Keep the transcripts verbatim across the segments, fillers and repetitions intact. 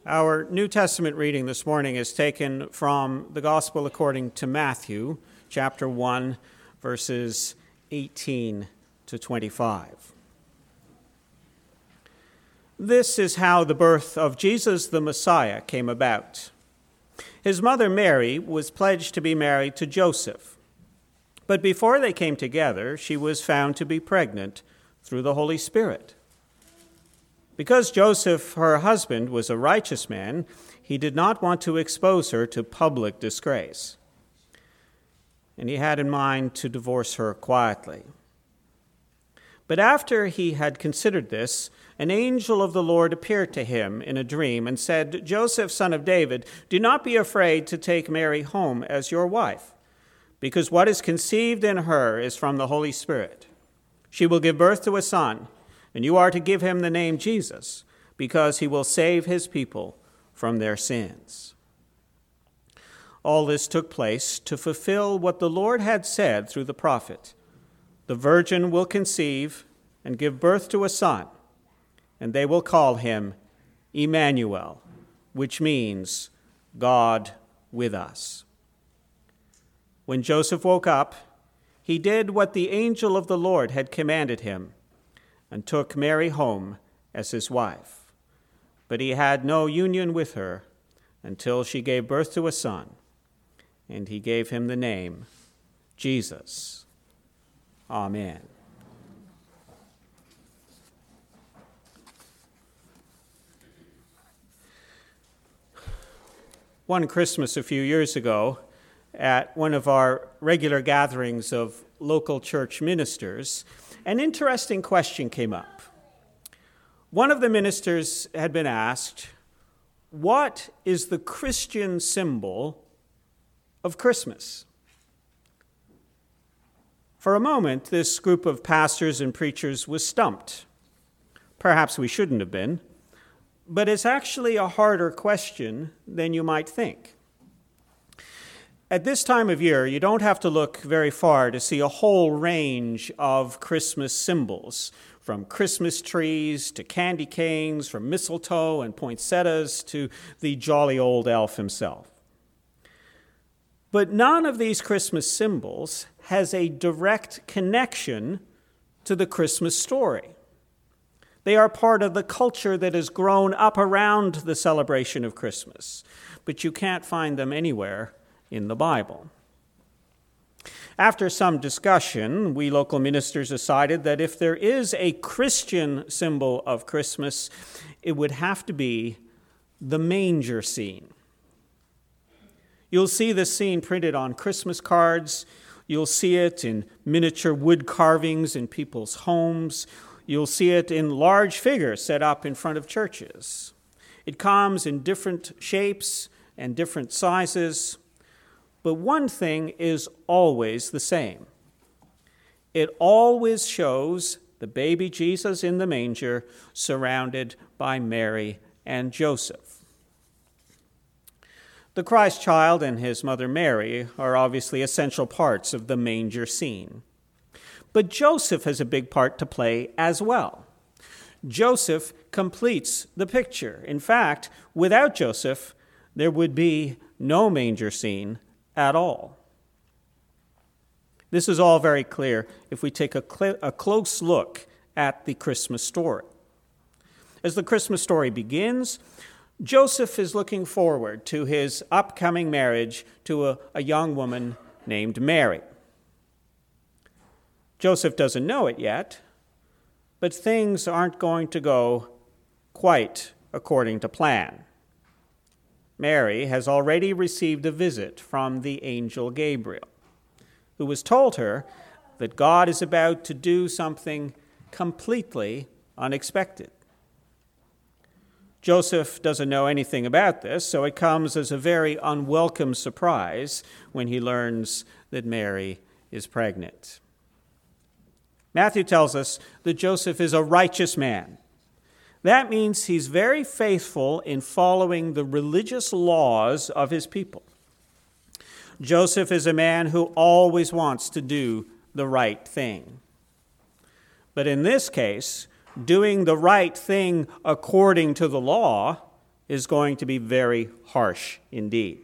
Our New Testament reading this morning is taken from the Gospel according to Matthew, chapter one, verses eighteen to twenty-five. This is how the birth of Jesus the Messiah came about. His mother Mary was pledged to be married to Joseph, but before they came together, she was found to be pregnant through the Holy Spirit. Because Joseph, her husband, was a righteous man, he did not want to expose her to public disgrace, and he had in mind to divorce her quietly. But after he had considered this, an angel of the Lord appeared to him in a dream and said, "Joseph, son of David, do not be afraid to take Mary home as your wife, because what is conceived in her is from the Holy Spirit. She will give birth to a son, and you are to give him the name Jesus, because he will save his people from their sins." All this took place to fulfill what the Lord had said through the prophet. The virgin will conceive and give birth to a son, and they will call him Emmanuel, which means God with us. When Joseph woke up, he did what the angel of the Lord had commanded him, and took Mary home as his wife. But he had no union with her until she gave birth to a son, and he gave him the name Jesus. Amen. One Christmas a few years ago, at one of our regular gatherings of local church ministers, an interesting question came up. One of the ministers had been asked, "What is the Christian symbol of Christmas?" For a moment, this group of pastors and preachers was stumped. Perhaps we shouldn't have been, but it's actually a harder question than you might think. At this time of year, you don't have to look very far to see a whole range of Christmas symbols, from Christmas trees to candy canes, from mistletoe and poinsettias to the jolly old elf himself. But none of these Christmas symbols has a direct connection to the Christmas story. They are part of the culture that has grown up around the celebration of Christmas, but you can't find them anywhere in the Bible. After some discussion, we local ministers decided that if there is a Christian symbol of Christmas, it would have to be the manger scene. You'll see this scene printed on Christmas cards. You'll see it in miniature wood carvings in people's homes. You'll see it in large figures set up in front of churches. It comes in different shapes and different sizes. But one thing is always the same. It always shows the baby Jesus in the manger surrounded by Mary and Joseph. The Christ child and his mother Mary are obviously essential parts of the manger scene. But Joseph has a big part to play as well. Joseph completes the picture. In fact, without Joseph, there would be no manger scene at all. This is all very clear if we take a, cl- a close look at the Christmas story. As the Christmas story begins, Joseph is looking forward to his upcoming marriage to a, a young woman named Mary. Joseph doesn't know it yet, but things aren't going to go quite according to plan. Mary has already received a visit from the angel Gabriel, who has told her that God is about to do something completely unexpected. Joseph doesn't know anything about this, so it comes as a very unwelcome surprise when he learns that Mary is pregnant. Matthew tells us that Joseph is a righteous man. That means he's very faithful in following the religious laws of his people. Joseph is a man who always wants to do the right thing. But in this case, doing the right thing according to the law is going to be very harsh indeed.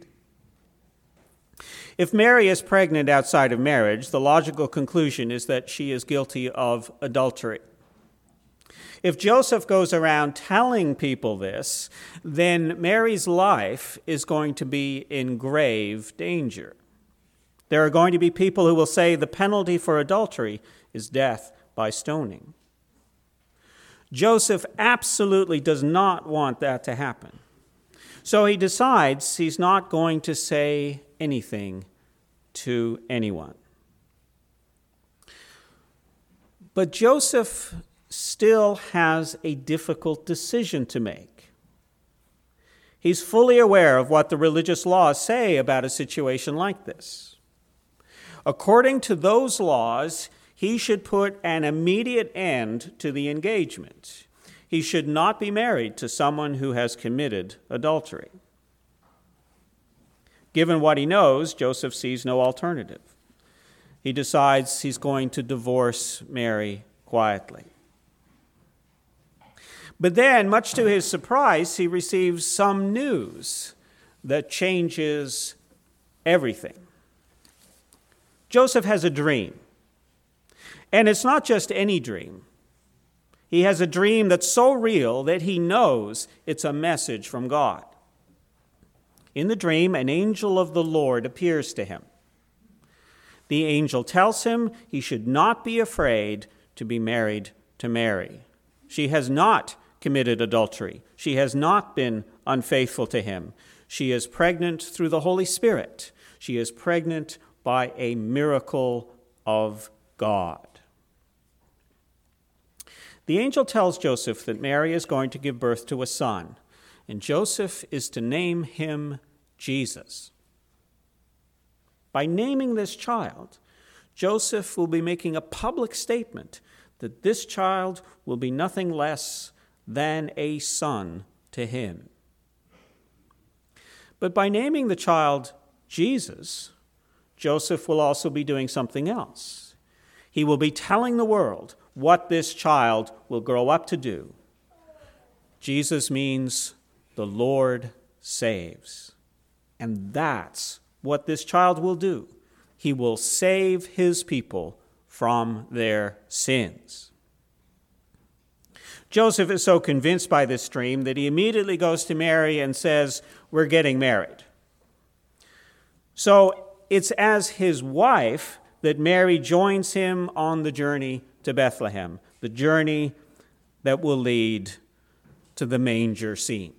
If Mary is pregnant outside of marriage, the logical conclusion is that she is guilty of adultery. If Joseph goes around telling people this, then Mary's life is going to be in grave danger. There are going to be people who will say the penalty for adultery is death by stoning. Joseph absolutely does not want that to happen. So he decides he's not going to say anything to anyone. But Joseph still has a difficult decision to make. He's fully aware of what the religious laws say about a situation like this. According to those laws, he should put an immediate end to the engagement. He should not be married to someone who has committed adultery. Given what he knows, Joseph sees no alternative. He decides he's going to divorce Mary quietly. But then, much to his surprise, he receives some news that changes everything. Joseph has a dream. And it's not just any dream. He has a dream that's so real that he knows it's a message from God. In the dream, an angel of the Lord appears to him. The angel tells him he should not be afraid to be married to Mary. She has not committed adultery. She has not been unfaithful to him. She is pregnant through the Holy Spirit. She is pregnant by a miracle of God. The angel tells Joseph that Mary is going to give birth to a son, and Joseph is to name him Jesus. By naming this child, Joseph will be making a public statement that this child will be nothing less than a son to him. But by naming the child Jesus, Joseph will also be doing something else. He will be telling the world what this child will grow up to do. Jesus means the Lord saves. And that's what this child will do. He will save his people from their sins. Joseph is so convinced by this dream that he immediately goes to Mary and says, "We're getting married." So it's as his wife that Mary joins him on the journey to Bethlehem, the journey that will lead to the manger scene.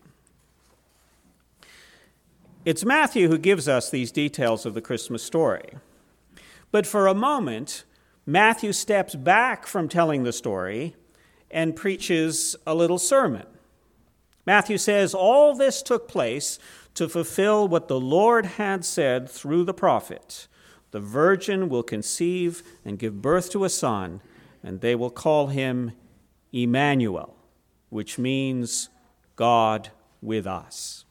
It's Matthew who gives us these details of the Christmas story. But for a moment, Matthew steps back from telling the story and preaches a little sermon. Matthew says all this took place to fulfill what the Lord had said through the prophet. The virgin will conceive and give birth to a son, and they will call him Emmanuel, which means God with us.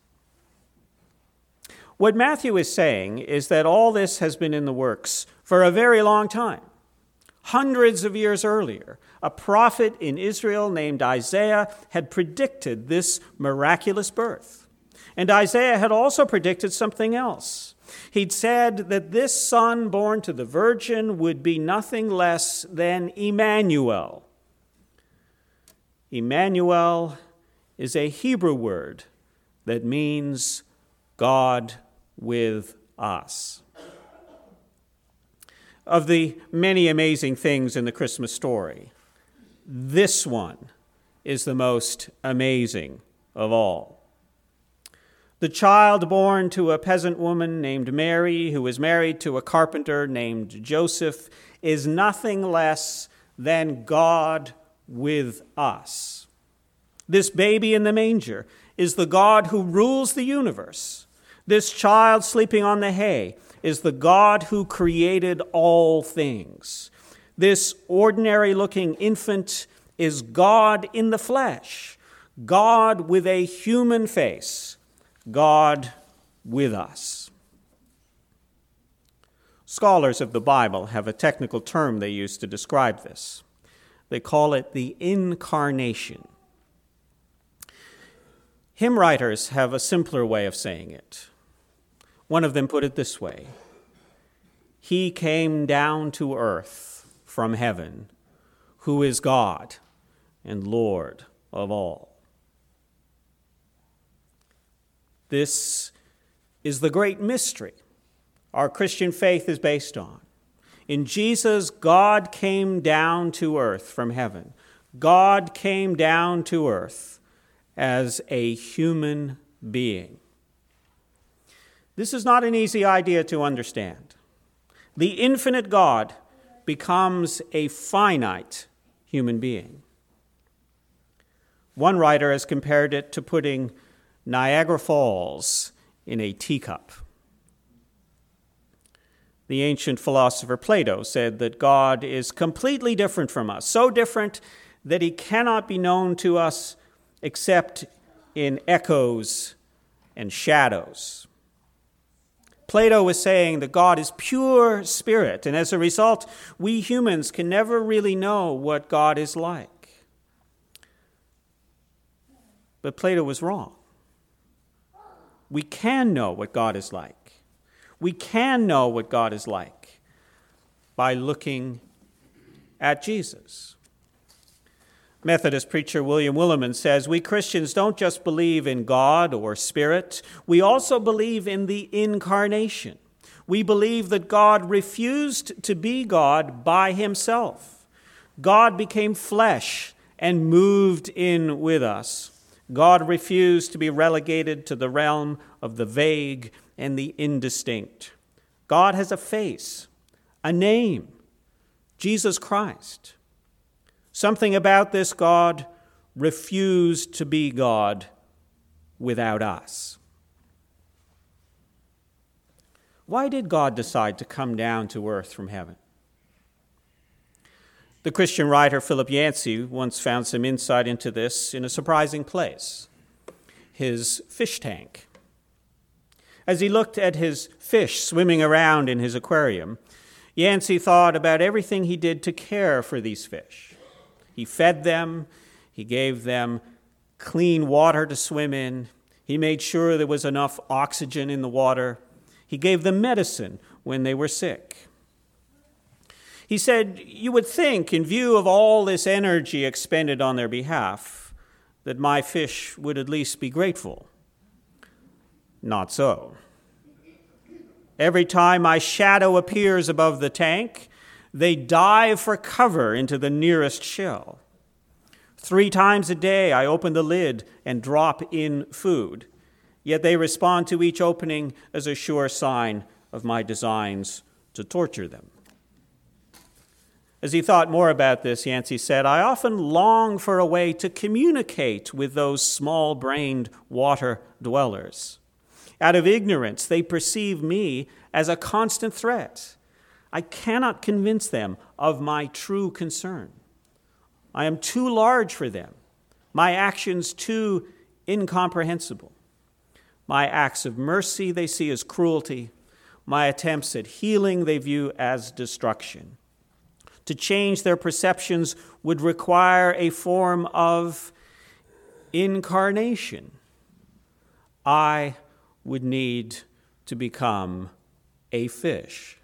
What Matthew is saying is that all this has been in the works for a very long time. Hundreds of years earlier, a prophet in Israel named Isaiah had predicted this miraculous birth. And Isaiah had also predicted something else. He'd said that this son born to the virgin would be nothing less than Emmanuel. Emmanuel is a Hebrew word that means God with us. Of the many amazing things in the Christmas story, this one is the most amazing of all. The child born to a peasant woman named Mary, who is married to a carpenter named Joseph, is nothing less than God with us. This baby in the manger is the God who rules the universe. This child sleeping on the hay is the God who created all things. This ordinary-looking infant is God in the flesh, God with a human face, God with us. Scholars of the Bible have a technical term they use to describe this. They call it the incarnation. Hymn writers have a simpler way of saying it. One of them put it this way: He came down to earth from heaven, who is God and Lord of all. This is the great mystery our Christian faith is based on. In Jesus, God came down to earth from heaven. God came down to earth as a human being. This is not an easy idea to understand. The infinite God becomes a finite human being. One writer has compared it to putting Niagara Falls in a teacup. The ancient philosopher Plato said that God is completely different from us, so different that he cannot be known to us except in echoes and shadows. Plato was saying that God is pure spirit, and as a result, we humans can never really know what God is like. But Plato was wrong. We can know what God is like. We can know what God is like by looking at Jesus. Methodist preacher William Willimon says, we Christians don't just believe in God or spirit, we also believe in the incarnation. We believe that God refused to be God by himself. God became flesh and moved in with us. God refused to be relegated to the realm of the vague and the indistinct. God has a face, a name, Jesus Christ. Something about this God refused to be God without us. Why did God decide to come down to earth from heaven? The Christian writer Philip Yancey once found some insight into this in a surprising place: his fish tank. As he looked at his fish swimming around in his aquarium, Yancey thought about everything he did to care for these fish. He fed them, he gave them clean water to swim in, he made sure there was enough oxygen in the water, he gave them medicine when they were sick. He said, you would think, in view of all this energy expended on their behalf, that my fish would at least be grateful. Not so. Every time my shadow appears above the tank, they dive for cover into the nearest shell. Three times a day I open the lid and drop in food, yet they respond to each opening as a sure sign of my designs to torture them. As he thought more about this, Yancey said, I often long for a way to communicate with those small-brained water dwellers. Out of ignorance, they perceive me as a constant threat. I cannot convince them of my true concern. I am too large for them, my actions too incomprehensible. My acts of mercy they see as cruelty, my attempts at healing they view as destruction. To change their perceptions would require a form of incarnation. I would need to become a fish.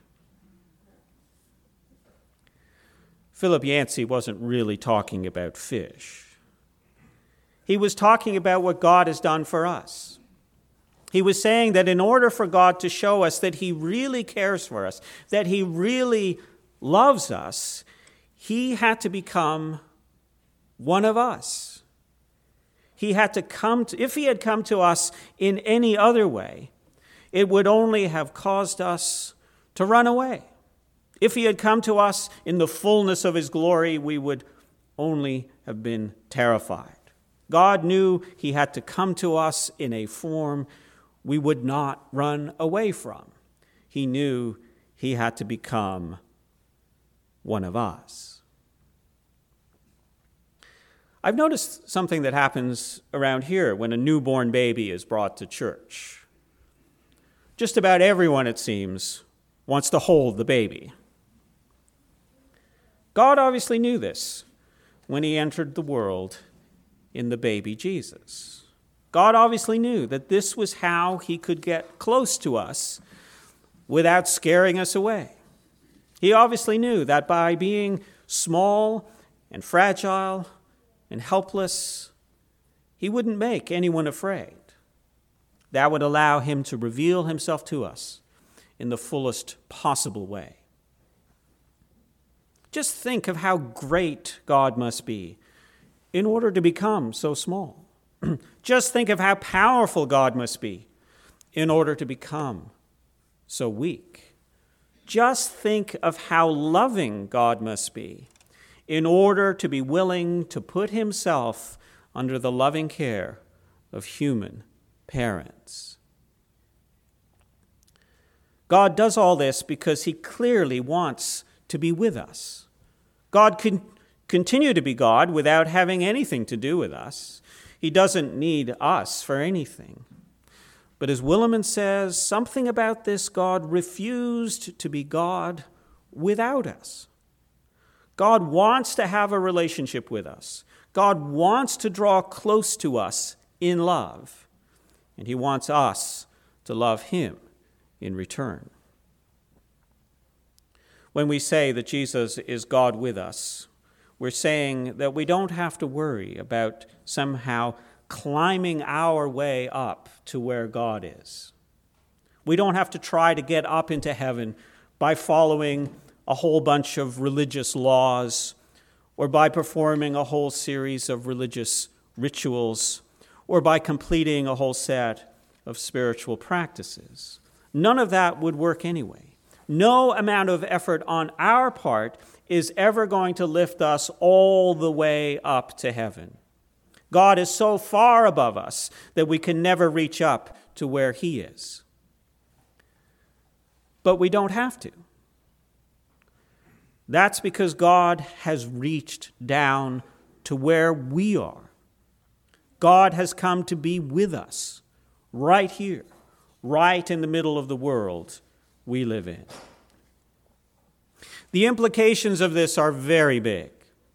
Philip Yancey wasn't really talking about fish. He was talking about what God has done for us. He was saying that in order for God to show us that he really cares for us, that he really loves us, he had to become one of us. He had to come to, if he had come to us in any other way, it would only have caused us to run away. If he had come to us in the fullness of his glory, we would only have been terrified. God knew he had to come to us in a form we would not run away from. He knew he had to become one of us. I've noticed something that happens around here when a newborn baby is brought to church. Just about everyone, it seems, wants to hold the baby. God obviously knew this when he entered the world in the baby Jesus. God obviously knew that this was how he could get close to us without scaring us away. He obviously knew that by being small and fragile and helpless, he wouldn't make anyone afraid. That would allow him to reveal himself to us in the fullest possible way. Just think of how great God must be in order to become so small. Just think of how powerful God must be in order to become so weak. Just think of how loving God must be in order to be willing to put himself under the loving care of human parents. God does all this because he clearly wants to be with us. God can continue to be God without having anything to do with us. He doesn't need us for anything. But as Willimon says, something about this God refused to be God without us. God wants to have a relationship with us. God wants to draw close to us in love. And he wants us to love him in return. When we say that Jesus is God with us, we're saying that we don't have to worry about somehow climbing our way up to where God is. We don't have to try to get up into heaven by following a whole bunch of religious laws or by performing a whole series of religious rituals or by completing a whole set of spiritual practices. None of that would work anyway. No amount of effort on our part is ever going to lift us all the way up to heaven. God is so far above us that we can never reach up to where he is. But we don't have to. That's because God has reached down to where we are. God has come to be with us right here, right in the middle of the world we live in. The implications of this are very big.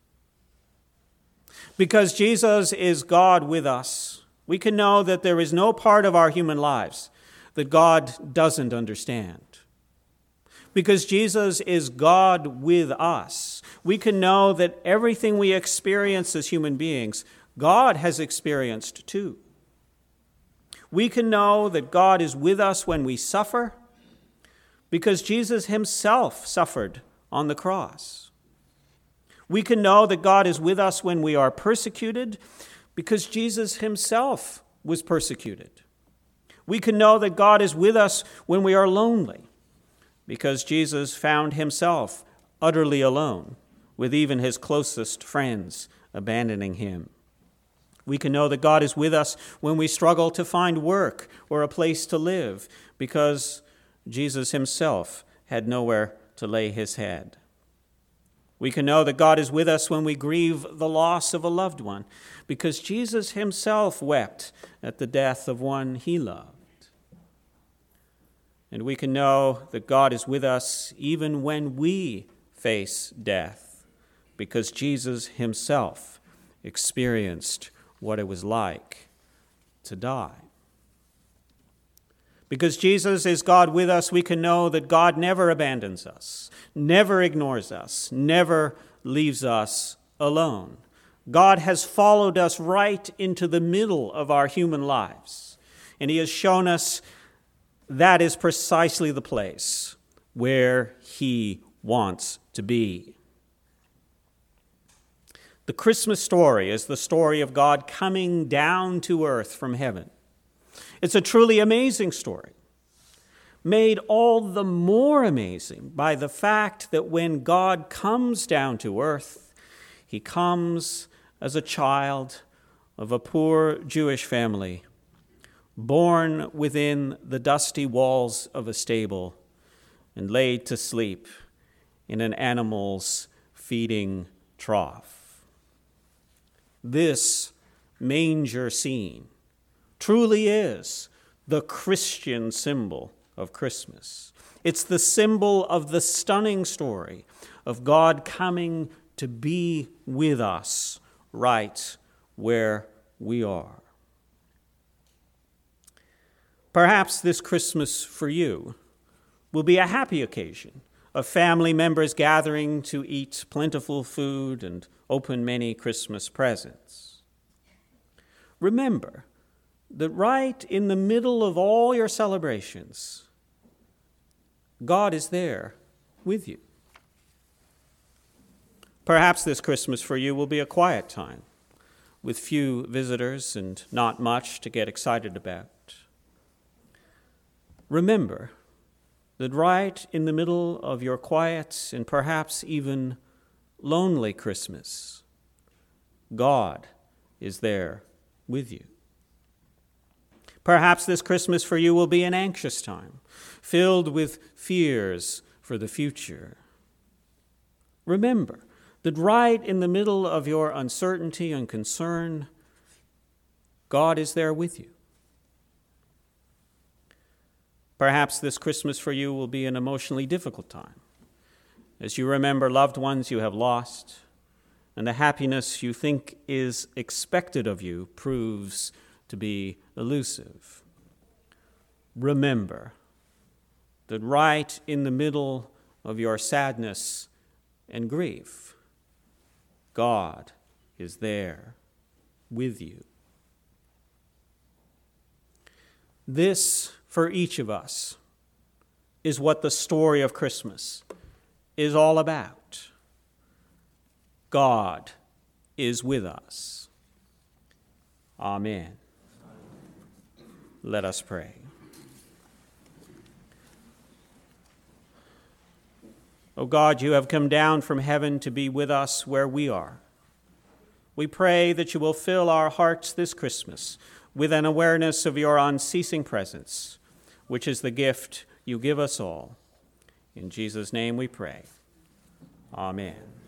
Because Jesus is God with us, we can know that there is no part of our human lives that God doesn't understand. Because Jesus is God with us, we can know that everything we experience as human beings, God has experienced too. We can know that God is with us when we suffer, because Jesus himself suffered on the cross. We can know that God is with us when we are persecuted, because Jesus himself was persecuted. We can know that God is with us when we are lonely, because Jesus found himself utterly alone, with even his closest friends abandoning him. We can know that God is with us when we struggle to find work or a place to live, because Jesus himself had nowhere to lay his head. We can know that God is with us when we grieve the loss of a loved one, because Jesus himself wept at the death of one he loved. And we can know that God is with us even when we face death, because Jesus himself experienced what it was like to die. Because Jesus is God with us, we can know that God never abandons us, never ignores us, never leaves us alone. God has followed us right into the middle of our human lives, and he has shown us that is precisely the place where he wants to be. The Christmas story is the story of God coming down to earth from heaven. It's a truly amazing story, made all the more amazing by the fact that when God comes down to earth, he comes as a child of a poor Jewish family, born within the dusty walls of a stable and laid to sleep in an animal's feeding trough. This manger scene truly is the Christian symbol of Christmas. It's the symbol of the stunning story of God coming to be with us right where we are. Perhaps this Christmas for you will be a happy occasion of family members gathering to eat plentiful food and open many Christmas presents. Remember that right in the middle of all your celebrations, God is there with you. Perhaps this Christmas for you will be a quiet time with few visitors and not much to get excited about. Remember that right in the middle of your quiet and perhaps even lonely Christmas, God is there with you. Perhaps this Christmas for you will be an anxious time, filled with fears for the future. Remember that right in the middle of your uncertainty and concern, God is there with you. Perhaps this Christmas for you will be an emotionally difficult time, as you remember loved ones you have lost, and the happiness you think is expected of you proves to be elusive. Remember that right in the middle of your sadness and grief, God is there with you. This, for each of us, is what the story of Christmas is all about. God is with us. Amen. Let us pray. O God, you have come down from heaven to be with us where we are. We pray that you will fill our hearts this Christmas with an awareness of your unceasing presence, which is the gift you give us all. In Jesus' name we pray. Amen.